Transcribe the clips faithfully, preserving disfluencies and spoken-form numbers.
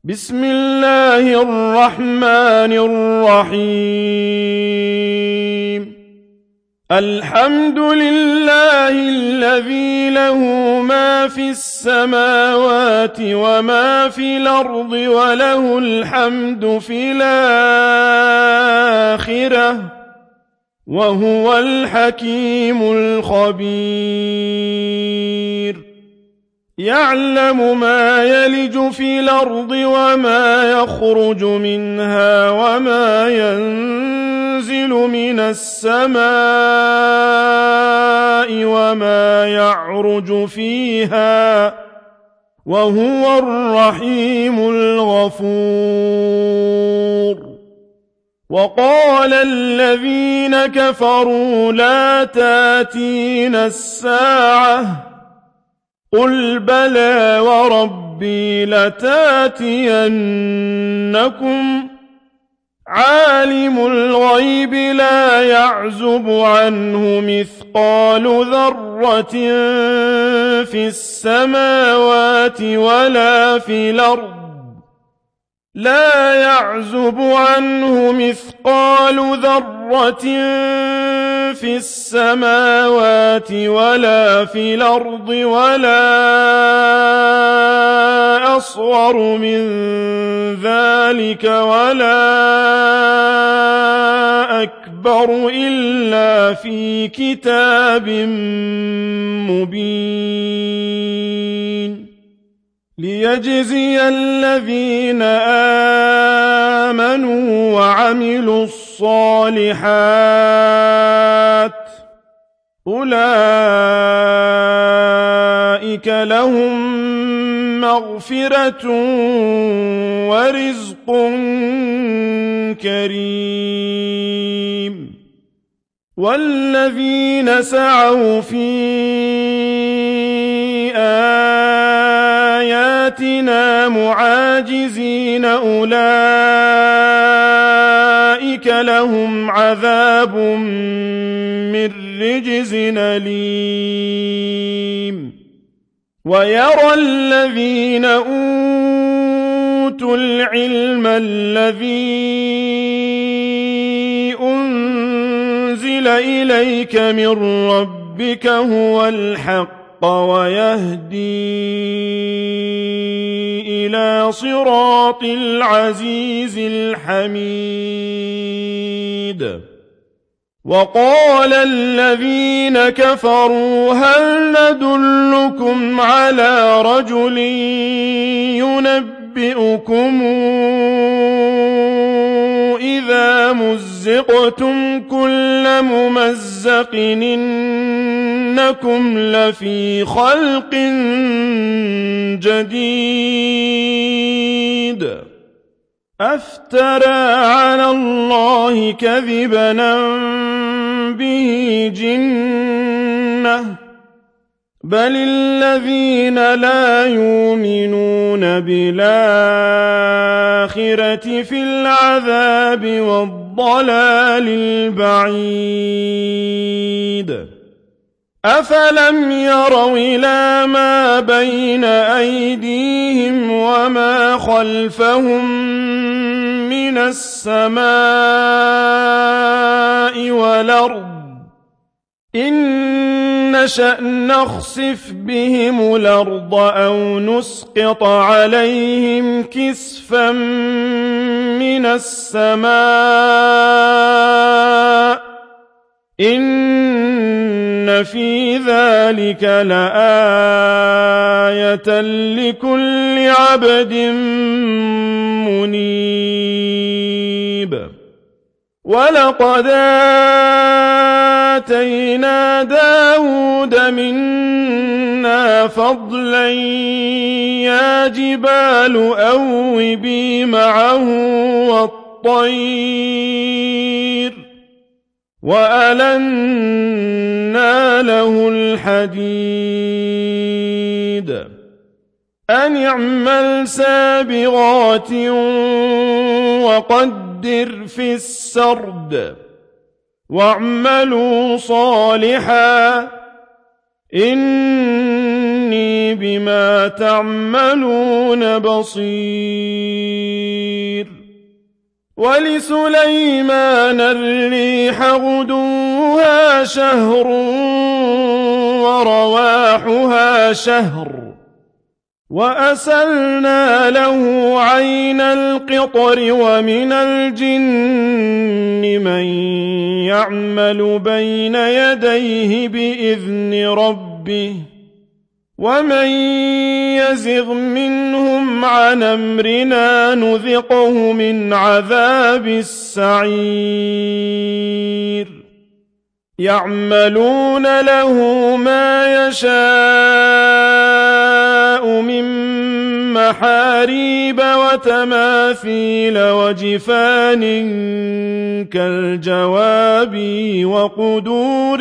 بسم الله الرحمن الرحيم الحمد لله الذي له ما في السماوات وما في الأرض وله الحمد في الآخرة وهو الحكيم الخبير يعلم ما يلج في الأرض وما يخرج منها وما ينزل من السماء وما يعرج فيها وهو الرحيم الغفور وقال الذين كفروا لا تاتينا الساعة قل بلى وربي لتاتينكم عالم الغيب لا يعزب عنه مثقال ذرة في السماوات ولا في الأرض لا يعزب عنه مثقال ذرة في السماوات ولا في الأرض ولا أصغر من ذلك ولا أكبر إلا في كتاب مبين ليجزي الذين آمنوا وعملوا الصالحات أولئك لهم مغفرة ورزق كريم والذين سعوا في آياتنا معاجزين أولئك لهم عذاب من رجز أليم ويرى الذين أوتوا العلم الذي أنزل إليك من ربك هو الحق ويهدي إلى صراط العزيز الحميد وقال الذين كفروا هل ندلكم على رجل ينبئكم إذا مزقتم كل ممزق إنكم لفي خلق جديد أفترى على الله كذبا به جنة بل الذين لا يؤمنون بالآخرة في العذاب والضلال البعيد أفلم يروا إلى ما بين أيديهم وما خلفهم من السماء والأرض إن نشأ نخسف بهم الأرض أو نسقط عليهم كسفا من السماء إن في ذلك لآية لكل عبد منيب ولقد آتينا داود منا فضلا يا جبال أوبي معه والطير وألنا له الحديد أن اعمل سابغات وقدر في السرد واعملوا صالحا إني إني بما تعملون بصير ولسليمان الريح غدوها شهر ورواحها شهر وأسلنا له عين القطر ومن الجن من يعمل بين يديه بإذن ربه ومن يزغ منهم عن أمرنا نذقه من عذاب السعير يعملون له ما يشاء من محاريب وتماثيل وجفان كالجواب وقدور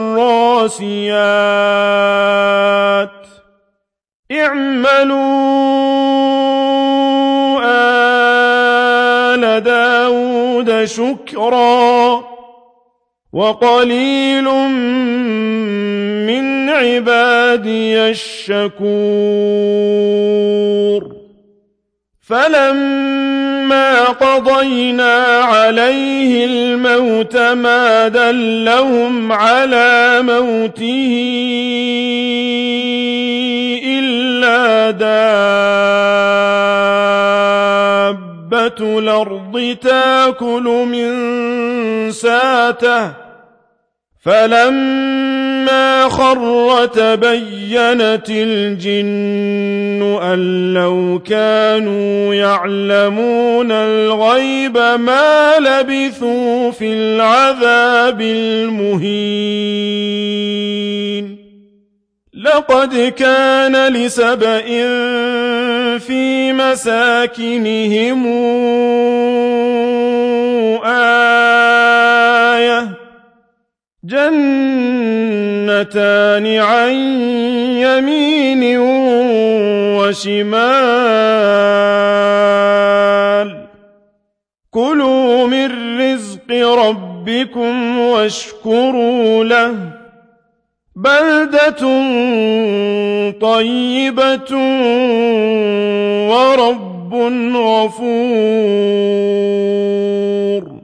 الراسيات اعملوا آل داود شكرا وقليل من عبادي الشكور فلما قضينا عليه الموت ما دلهم على موته إلا دابة الأرض تأكل من ساته فلما خر تبينت الجن أن لو كانوا يعلمون الغيب ما لبثوا في العذاب المهين لقد كان لسبإ في مساكنهم آية جنتان عن يمين وشمال كلوا من رزق ربكم واشكروا له بلدة طيبة ورب غفور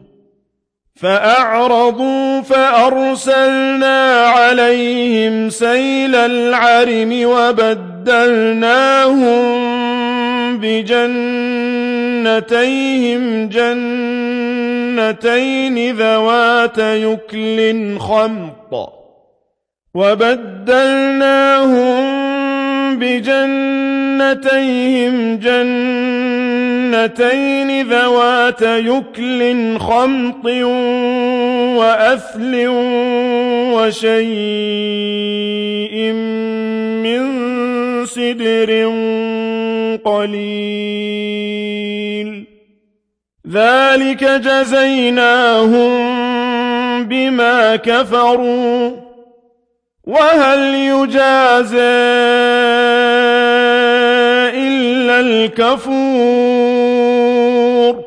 فأعرضوا فأرسلنا عليهم سيل العرم وبدلناهم بجنتيهم جنتين ذوات يكل خمط وبدلناهم بجنتيهم جنتين ذوات يكل خمط وأثل وشيء من سدر قليل ذلك جزيناهم بما كفروا وهل يجازى إلا الكفور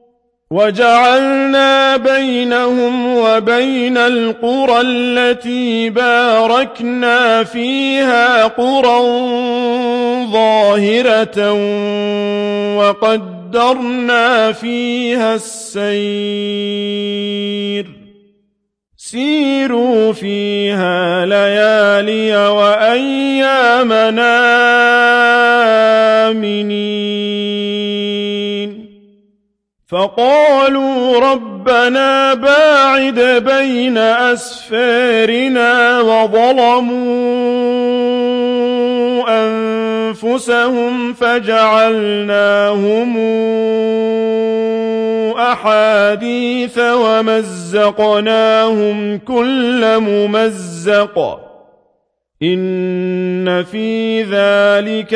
وجعلنا بينهم وبين القرى التي باركنا فيها قرى ظاهرة وقدرنا فيها السير سيروا فيها ليالي وأيامنا آمنين فقالوا ربنا باعد بين أسفارنا وظلموا أنفسهم فجعلناهم أحاديث ومزقناهم كل ممزق إن في ذلك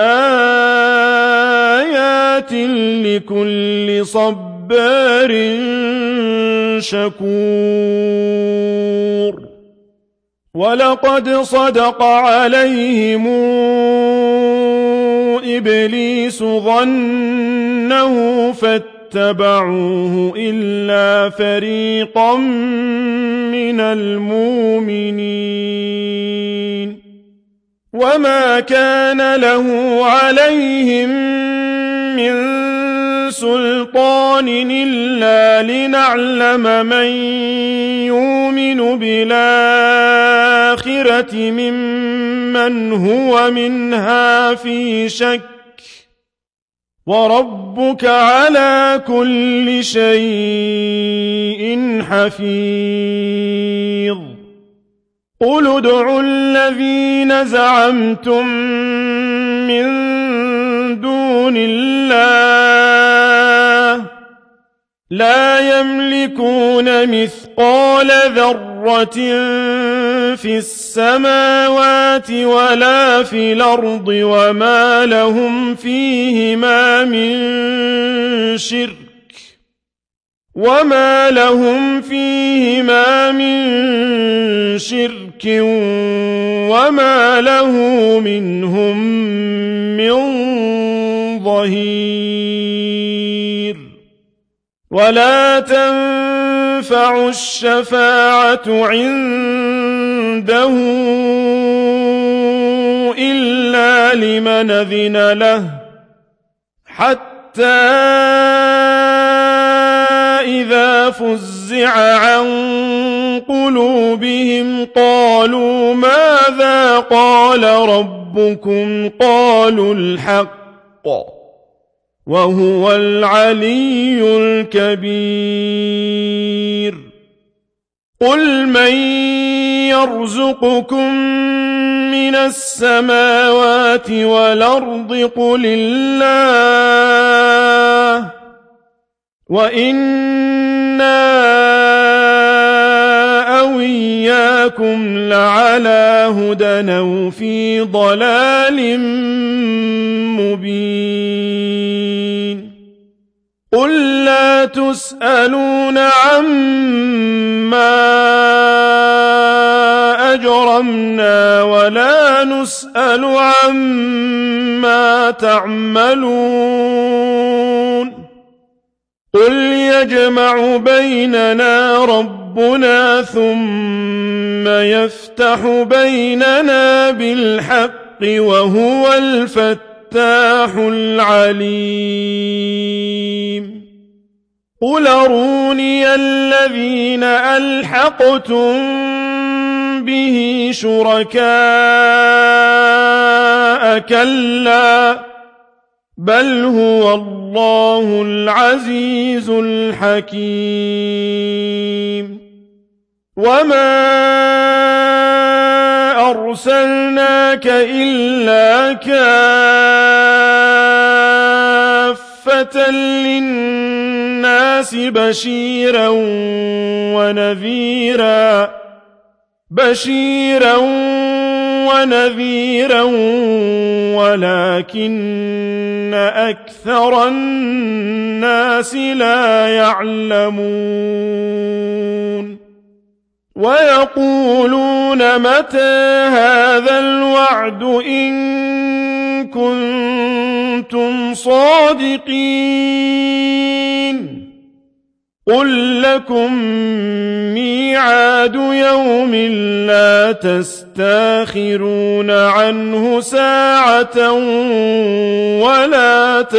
لآيات لكل صبار شكور ولقد صدق عليهم إبليس ظنه فاتبعوه إلا فريقا من المؤمنين وما كان له عليهم من سلطان إلا لنعلم من يؤمن بالآخرة ممن هو منها في شك وربك على كل شيء حفيظ قل ادعوا الذين زعمتم من دون الله لا يملكون مثقال ذرة في السماوات ولا في الأرض وما لهم فيهما من شرك وما لهم فيهما من شرك وما له منهم من ظهير ولا تنفع الشفاعة عنده إلا لمن أذن له حتى إذا فزع عن قلوبهم قالوا ماذا قال ربكم قالوا الحق وهو العلي الكبير قل من يرزقكم من السماوات والأرض قل الله وإنا أو إياكم لعلى هدى أو في ضلال مبين قل لا تسألون عما أجرمنا ولا نسأل عما تعملون قل يجمع بيننا ربنا ثم يفتح بيننا بالحق وهو الفتاح العليم قل أروني الذين ألحقتم به شركاء كلا بل هو الله العزيز الحكيم وما أرسلناك إلا كافة للناس بشيرا ونذيرا بشيرا ونذيرا ولكن أكثر الناس لا يعلمون ويقولون متى هذا الوعد إن كنتم صادقين قل لكم ميعاد يوم لا تستاخرون عنه ساعة ولا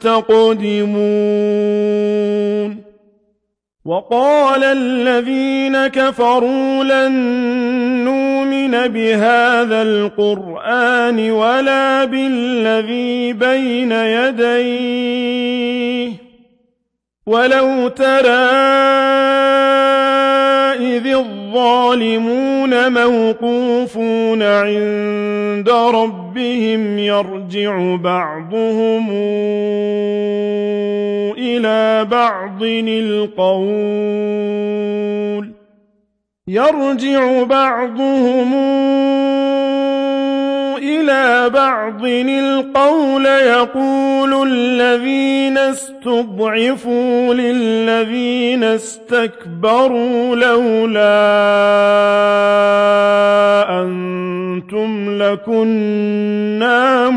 تستقدمون وقال الذين كفروا لن نؤمن بهذا القرآن ولا بالذي بين يديه ولو ترى إذ الظالمون موقوفون عند ربهم يرجع بعضهم إلى بعض القول يرجع بعضهم إلى بعض القول يقول الذين استضعفوا للذين استكبروا لولا أنتم لكنا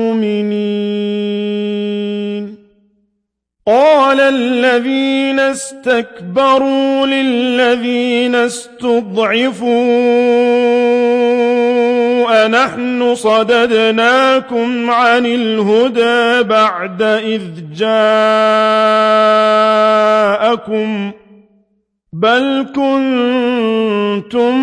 مؤمنين قال الذين استكبروا للذين استضعفوا نحن صددناكم عن الهدى بعد إذ جاءكم بل كنتم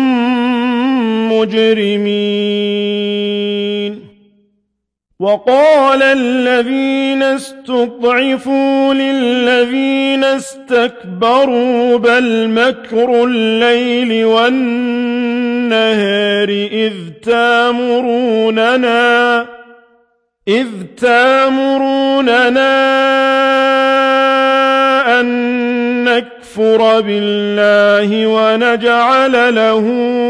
مجرمين وقال الذين استضعفوا للذين استكبروا بل مكر الليل والنهار إذ تامروننا إذ تامروننا أن نكفر بالله ونجعل له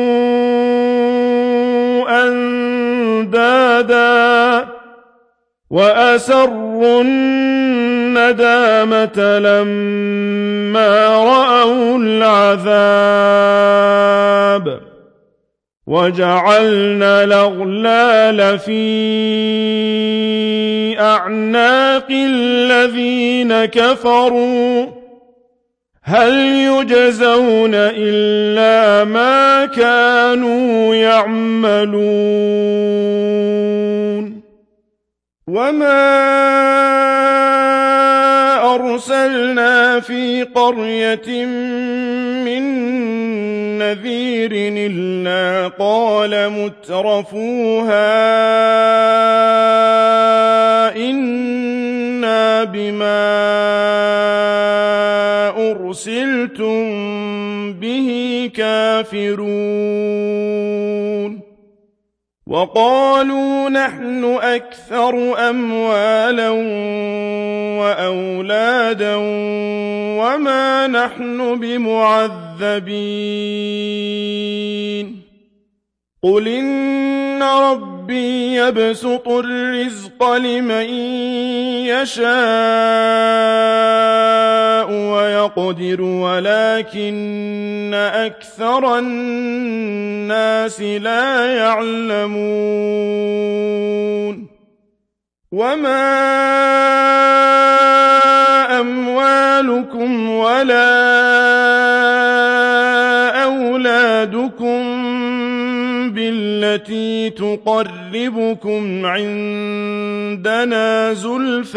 أندادا وأسروا الندامة لما رأوا العذاب وجعلنا الأغلال في أعناق الذين كفروا هل يجزون إلا ما كانوا يعملون وما أرسلنا في قرية من نذير إلا قال مترفوها إنا بما أرسلتم به كافرون وقالوا نحن أكثر أموالا وأولادا وما نحن بمعذبين قل إن ربي يبسط الرزق لمن يشاء ويقدر ولكن أكثر الناس لا يعلمون وما أموالكم ولا أولادكم بالتي تقربكم عندنا زلفى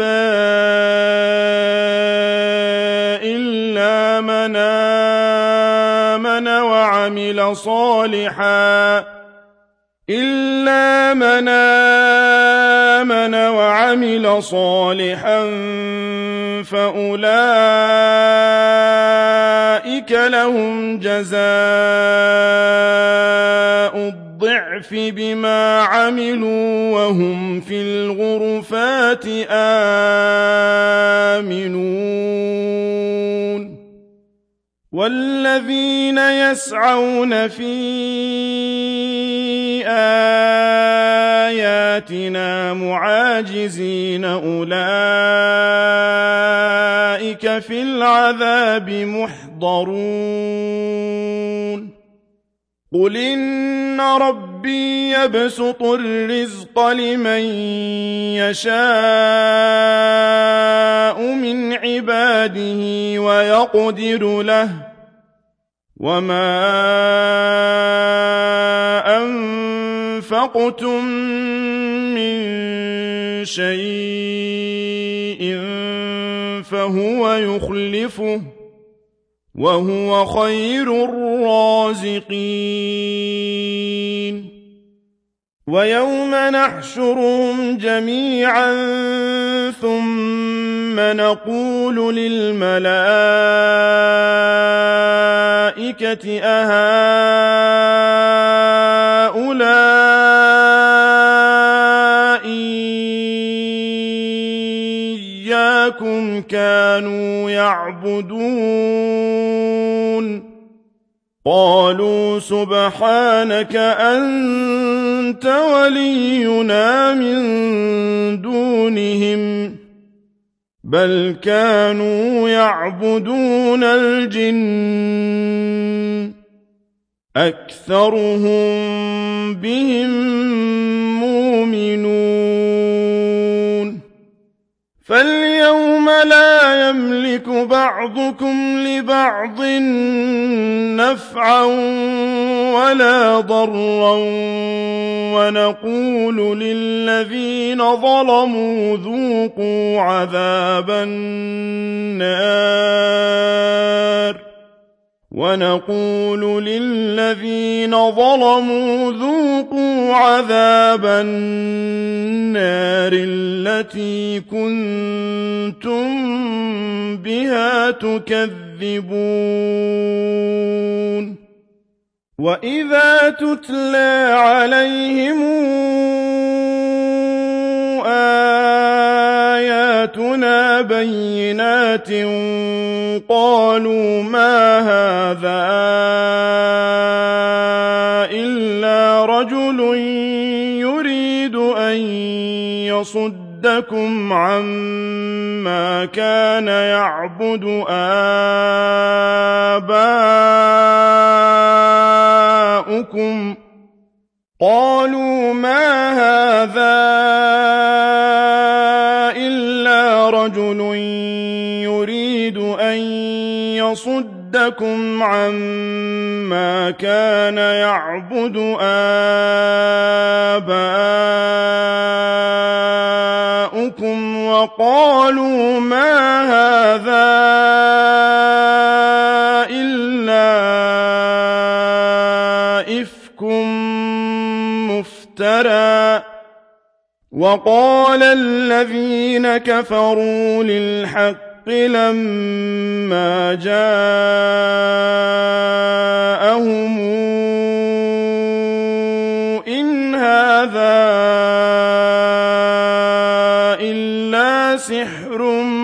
إلا من آمن وعمل صالحا إلا من آمن وعمل صالحا فأولئك لهم جزاء الضعف بما عملوا وهم في الغرفات آمنون والذين يسعون في آياتنا معاجزين أولئك في العذاب محضرون قل إن ربي يبسط الرزق لمن يشاء من عباده ويقدر له وما أنفقتم من شيء فهو يخلفه وهو خير الرازقين ويوم نحشرهم جميعا ثم نقول للملائكة أهؤلاء إياكم كانوا يعبدون قالوا سبحانك أنت ولينا من دونهم بل كانوا يعبدون الجن أكثرهم بهم مؤمنون فاليوم لا يملك بعضكم لبعض نفعا ولا ضرا ونقول للذين ظلموا ذوقوا عذاب النار ونقول للذين ظلموا ذوقوا عذاب النار التي كنتم بها تكذبون وإذا تتلى عليهم آياتنا بينات قالوا ما هذا إلا رجل يريد أن يصدكم عما كان يعبد آباؤكم قالوا ما هذا إلا رجل يريد أن يصدكم عما كان يعبد آباؤكم وقالوا ما هذا إلا إفك مفترى وقال الذين كفروا للحق لما جاءهم إن هذا إلا سحر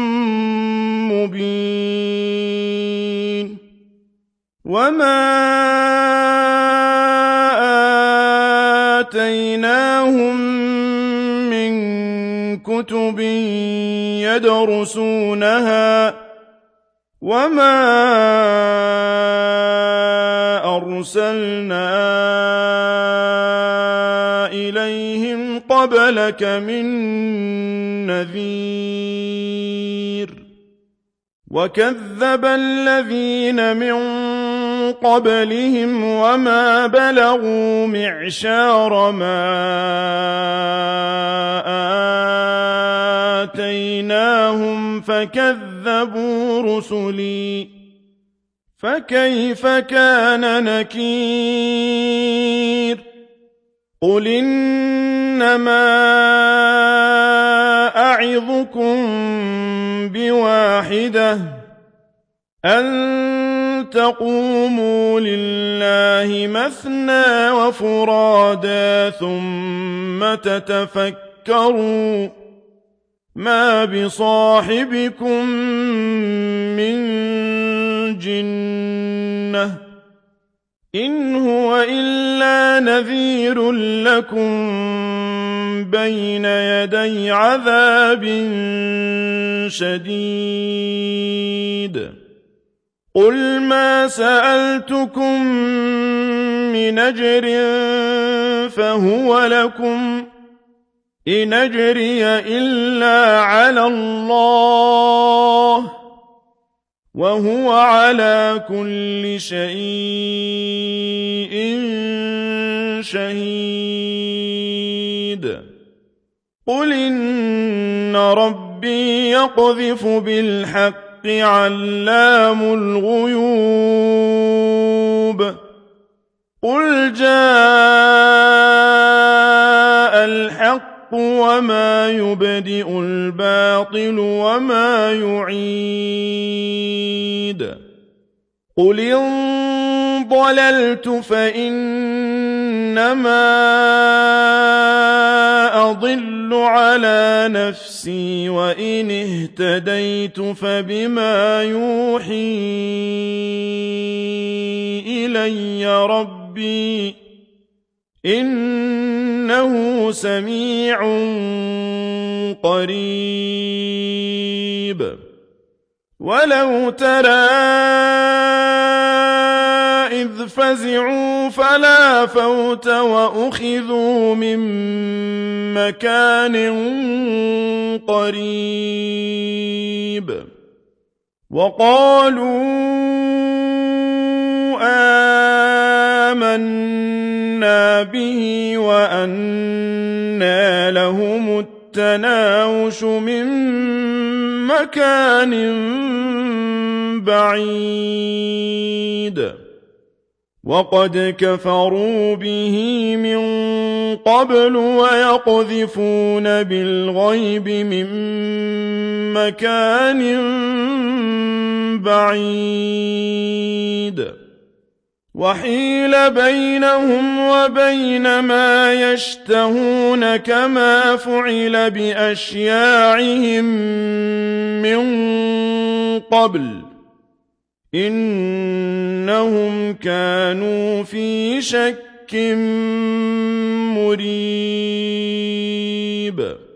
مبين وما آتيناهم من كتب يدرسونها وما أرسلنا إليهم قبلك من نذير وكذب الذين من قبلهم وما بلغوا معشار ما آتيناهم فكذبوا رسلي فكيف كان نكير قل إنما أعظكم بواحدة أن تقوموا لله مثنى وفرادا ثم تتفكروا ما بصاحبكم من جنة إن هو إلا نذير لكم بين يدي عذاب شديد قل ما سألتكم من أجر فهو لكم إن أجري إلا على الله وهو على كل شيء شهيد قل إن ربي يقذف بالحق علام الغيوب قل جاء الحق وما يبدئ الباطل وما يعيد قل إن ضللت فإنما أضل على نفسي وإن اهتديت فبما يوحي إلي ربي إنه سميع قريب ولو ترى إذ إذ فزعوا فلا فوت وأخذوا من مكان قريب وقالوا آمنا به وأنى لهم التناوش من مكان بعيد وقد كفروا به من قبل ويقذفون بالغيب من مكان بعيد وحيل بينهم وبين ما يشتهون كما فعل بأشياعهم من قبل إنهم كانوا في شك مريب